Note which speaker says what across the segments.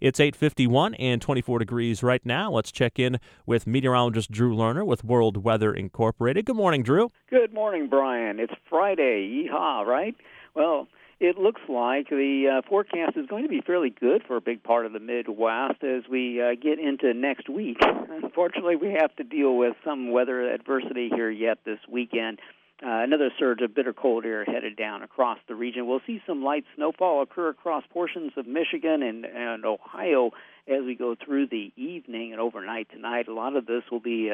Speaker 1: It's 8:51 and 24 degrees right now. Let's check in with meteorologist Drew Lerner with World Weather Incorporated. Good morning, Drew.
Speaker 2: Good morning, Brian. It's Friday. Yeehaw, right? Well, it looks like the forecast is going to be fairly good for a big part of the Midwest as we get into next week. Unfortunately, we have to deal with some weather adversity here yet this weekend. Another surge of bitter cold air headed down across the region. We'll see some light snowfall occur across portions of Michigan and Ohio as we go through the evening and overnight tonight. A lot of this will be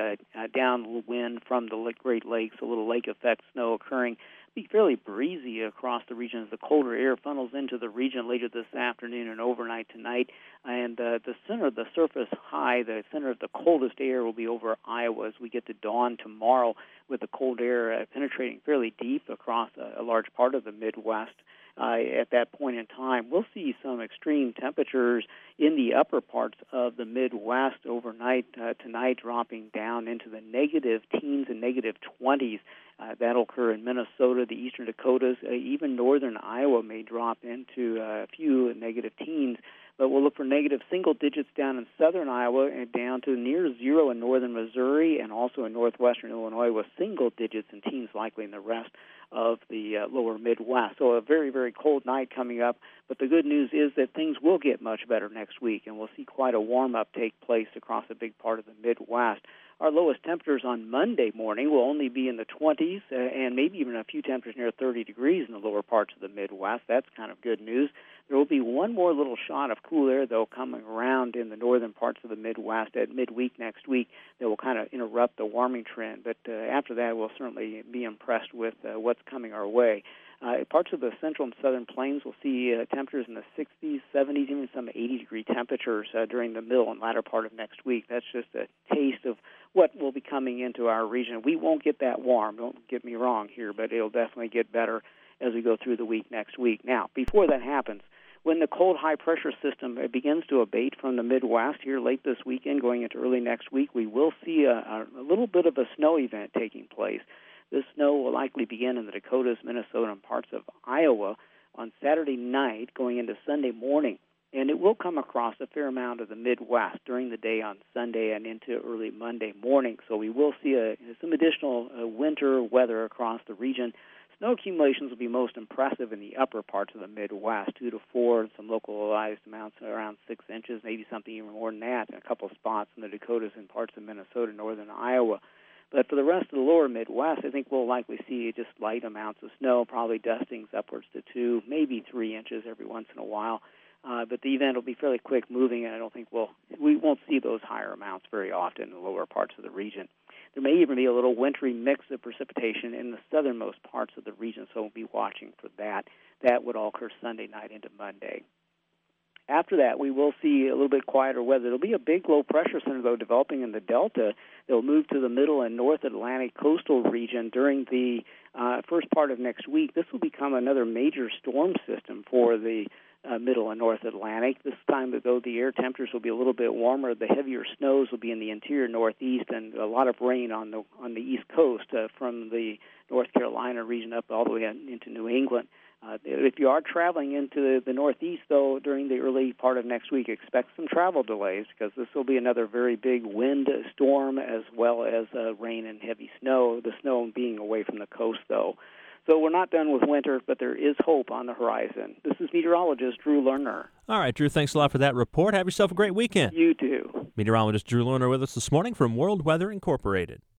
Speaker 2: downwind from the Great Lakes, a little lake effect snow occurring. Be fairly breezy across the region as the colder air funnels into the region later this afternoon and overnight tonight. And the center of the surface high, the center of the coldest air will be over Iowa as we get to dawn tomorrow with the cold air penetrating fairly deep across a large part of the Midwest. At that point in time, we'll see some extreme temperatures in the upper parts of the Midwest overnight tonight, dropping down into the negative teens and negative 20s. That'll occur in Minnesota, the eastern Dakotas, even northern Iowa may drop into a few negative teens. But we'll look for negative single digits down in southern Iowa and down to near zero in northern Missouri and also in northwestern Illinois with single digits and teens likely in the rest of the lower Midwest. So a very, very cold night coming up. But the good news is that things will get much better next week, and we'll see quite a warm-up take place across a big part of the Midwest. Our lowest temperatures on Monday morning will only be in the 20s and maybe even a few temperatures near 30 degrees in the lower parts of the Midwest. That's kind of good news. There will be one more little shot of cool air, though, coming around in the northern parts of the Midwest at midweek next week that will kind of interrupt the warming trend. But after that, we'll certainly be impressed with what's coming our way. Parts of the central and southern plains will see temperatures in the 60s, 70s, even some 80-degree temperatures during the middle and latter part of next week. That's just a taste of what will be coming into our region. We won't get that warm, don't get me wrong here, but it'll definitely get better as we go through the week next week. Now, before that happens, when the cold high-pressure system begins to abate from the Midwest here late this weekend, going into early next week, we will see a little bit of a snow event taking place. This snow will likely begin in the Dakotas, Minnesota, and parts of Iowa on Saturday night going into Sunday morning. And it will come across a fair amount of the Midwest during the day on Sunday and into early Monday morning. So we will see some additional winter weather across the region. Snow accumulations will be most impressive in the upper parts of the Midwest, 2 to 4, some localized amounts around 6 inches, maybe something even more than that in a couple of spots in the Dakotas and parts of Minnesota, northern Iowa. But for the rest of the lower Midwest, I think we'll likely see just light amounts of snow, probably dustings upwards to 2, maybe 3 inches every once in a while. But the event will be fairly quick moving, and I don't think we won't see those higher amounts very often in the lower parts of the region. There may even be a little wintry mix of precipitation in the southernmost parts of the region, so we'll be watching for that. That would all occur Sunday night into Monday. After that, we will see a little bit quieter weather. There will be a big low-pressure center, though, developing in the Delta. It will move to the middle and north Atlantic coastal region during the first part of next week. This will become another major storm system for the middle and north Atlantic. This time, though, the air temperatures will be a little bit warmer. The heavier snows will be in the interior northeast and a lot of rain on the east coast from the North Carolina region up all the way into New England. If you are traveling into the Northeast, though, during the early part of next week, expect some travel delays because this will be another very big wind storm as well as rain and heavy snow, the snow being away from the coast, though. So we're not done with winter, but there is hope on the horizon. This is meteorologist Drew Lerner.
Speaker 1: All right, Drew, thanks a lot for that report. Have yourself a great weekend.
Speaker 2: You too.
Speaker 1: Meteorologist Drew Lerner with us this morning from World Weather Incorporated.